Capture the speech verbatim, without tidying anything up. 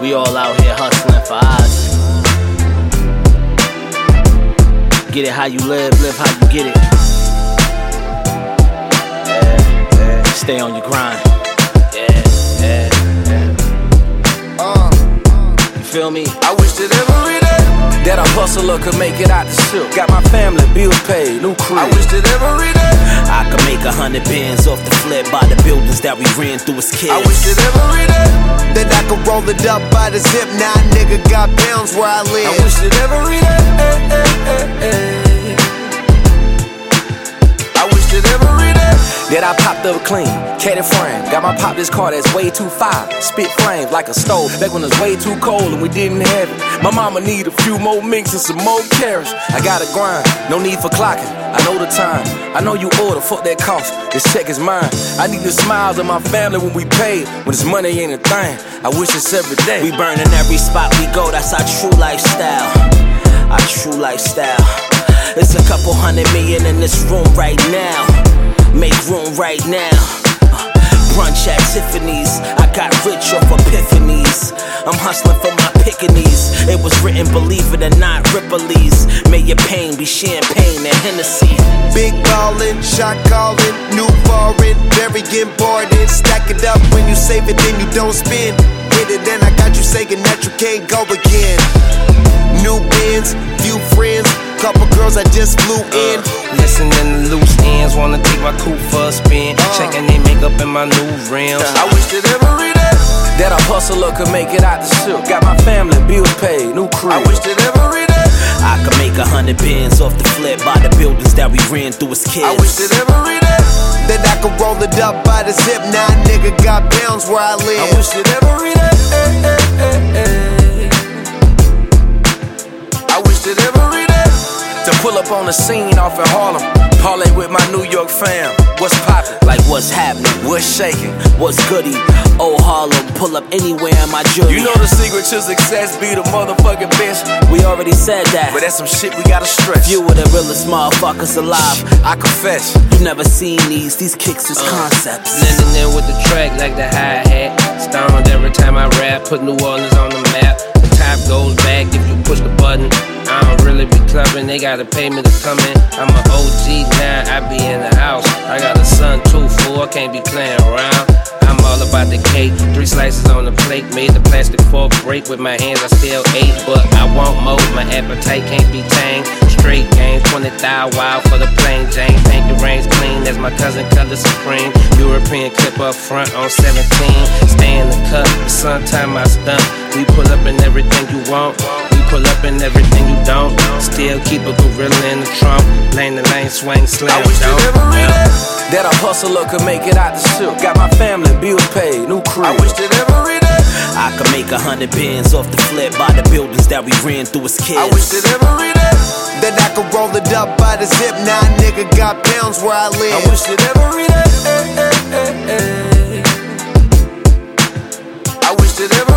We all out here hustling for ours. Get it how you live, live how you get it. Yeah, yeah. Stay on your grind. Yeah, yeah, yeah. Uh, you feel me? I wish that every day that a hustler could make it out the ship. Got my family, bills paid, new crib. I wish that every day I could make a hundred bands off the flip by the buildings that we ran through as kids. I wish that every day that I could roll it up by the zip. Now a nigga got pounds where I live. I wish that every day eh, eh, eh, eh. I wish that every day that I popped up clean, caddy frame. Got my pop this car that's way too fire. Spit flames like a stove, back when it was way too cold and we didn't have it. My mama need a few more minks and some more carrots. I gotta grind, no need for clocking. I know the time, I know you order, fuck that cost. This check is mine. I need the smiles of my family when we pay. When this money ain't a thing, I wish it's every day. We burning every spot we go, that's our true lifestyle. Our true lifestyle. It's a couple hundred million in this room right now. Make room right now. Brunch at Tiffany's. I got rich off epiphanies. I'm hustling for my pickaninnies. It was written, believe it or not, Ripley's. May your pain be champagne and Hennessy. Big ballin', shot callin', new foreign, very important. Stack it up when you save it, then you don't spend. Hit it, then I got you saying that you can't go again. New Benz, few friends, couple girls I just flew in. Uh, listening to loose ends, wanna take my coupe for a spin. Uh, Checking they makeup in my new rims. I wish that every day that a hustler could make it out the ship. Got my family, bills paid, new crib. I wish that every day I could make a hundred bands off the flip by the buildings that we ran through as kids. I wish that every day that I could roll it up by the zip. Now a nigga got pounds where I live. I wish that every day eh, eh, eh, eh. I wish that every day to pull up on the scene off in Harlem, parlay with my New York fam. What's poppin'? Like what's happening? What's shaking? What's goody? Oh Harlem, pull up anywhere in my jewelry. You know the secret to success be the motherfucking best. We already said that, but that's some shit we gotta stress. You were the realest motherfuckers alive. I confess, you never seen these. These kicks is uh, concepts. Blending in with the track like the hi-hat. Stoned every time I rap, put New Orleans on the map. The top goes back if you push the button. I don't really be clubbing, they gotta pay me to come in. I'm an O G now, I be in the house. I got a son, two, four, can't be playing around. I'm all about the cake, three slices on the plate. Made the plastic fork break with my hands, I still ate. But I want more, my appetite can't be tamed. Straight game, twenty thousand wild for the plain Jane. Paint the range clean, that's my cousin Color Supreme. European clip up front on seventeen. Stay in the cup, the sun time I stunt. We pull up in everything you want. Pull up in everything you don't. Still keep a gorilla in the trunk. Lane to lane, swing, slam. I wish that every day that a hustler could make it out the ship. Got my family, bills paid, new crib. I wish that every day I could make a hundred bands off the flip by the buildings that we ran through as kids. I wish that every day that I could roll it up by the zip. Now a nigga got pounds where I live. I wish that every day eh, eh, eh, eh. I wish that every